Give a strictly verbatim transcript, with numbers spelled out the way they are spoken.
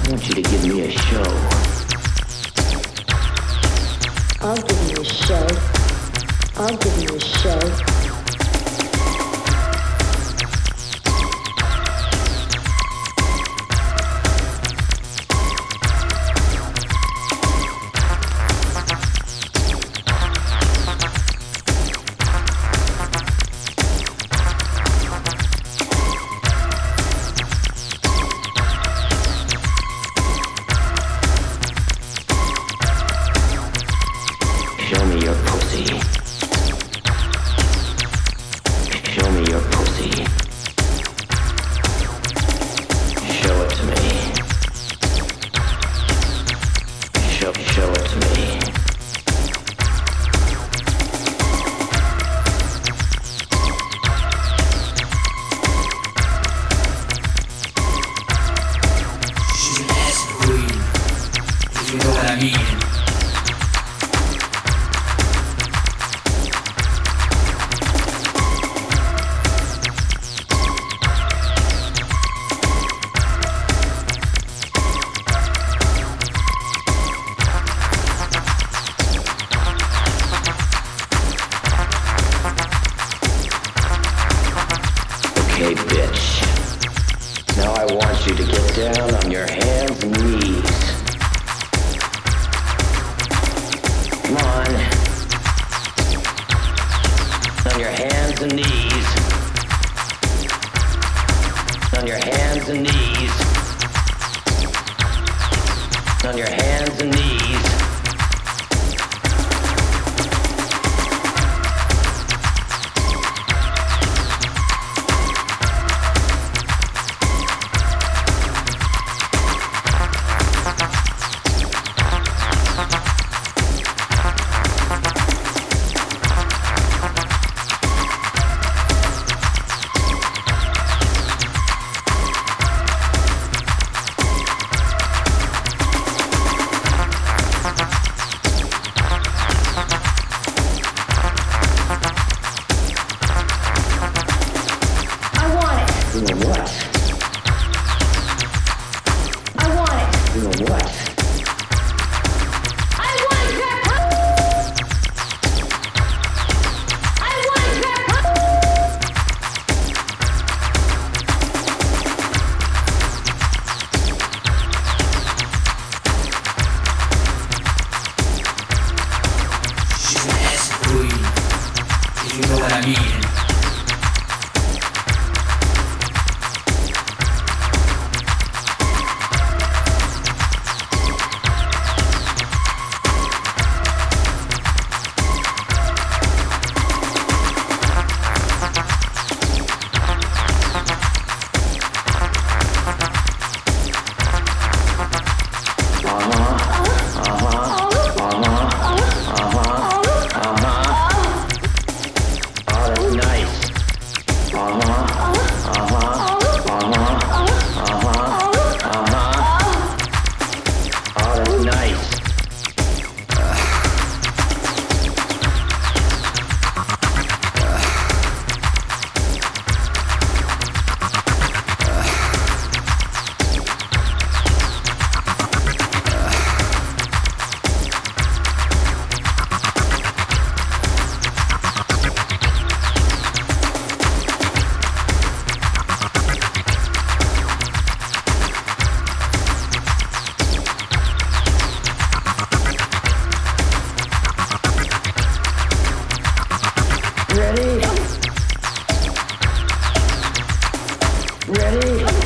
want you to give me a show. I'll give you a show. I'll give you a show. Show me your pussy. Show me your pussy. Show it to me. Show, show it to me. She's an acid queen, if you know what I mean. Okay, bitch. Now I want you to get down on your hands and knees. Come on. On your hands and knees. On your hands and knees. On your hands and knees. Doing what? I want it. Doing what? I want that pussy. I want that pussy. She's an acid queen, if you know what I mean. Ready? Ready?